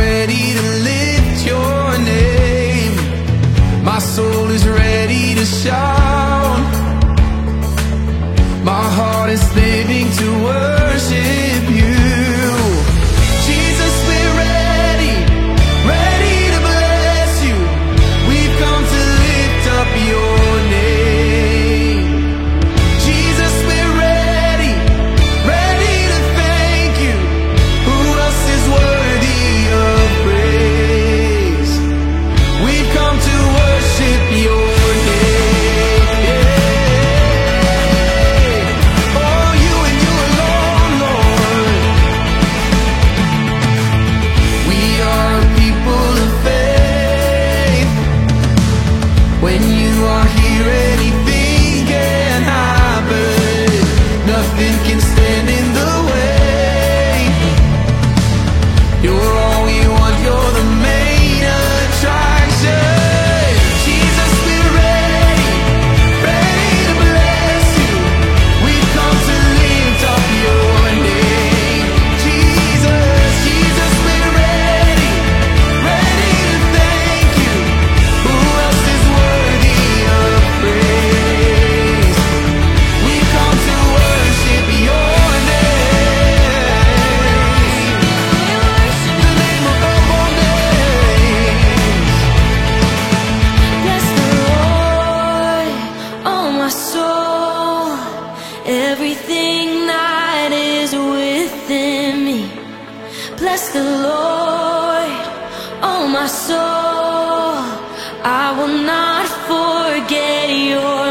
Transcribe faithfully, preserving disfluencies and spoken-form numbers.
ready to lift your name. My soul is ready to shout. My heart is living to worship you. Jesus, we're ready, ready to bless you. We've come to lift up your name. Jesus, we're ready, ready to thank you. Who else is worthy of praise? We've come to worship your name. Oh, you and you alone, Lord. We are a people of faith. When you are here, anything can happen. Nothing can stand in the way. You're all we want, you're the main attraction. Jesus, we're ready, ready to bless you. We've come to lift up your name. Jesus, Jesus, we're ready, ready to thank you. Who else is worthy of praise? We've come to worship your name. The name above all names. Bless the Lord, oh my soul, everything that is within me. Bless the Lord, oh my soul, I will not forget your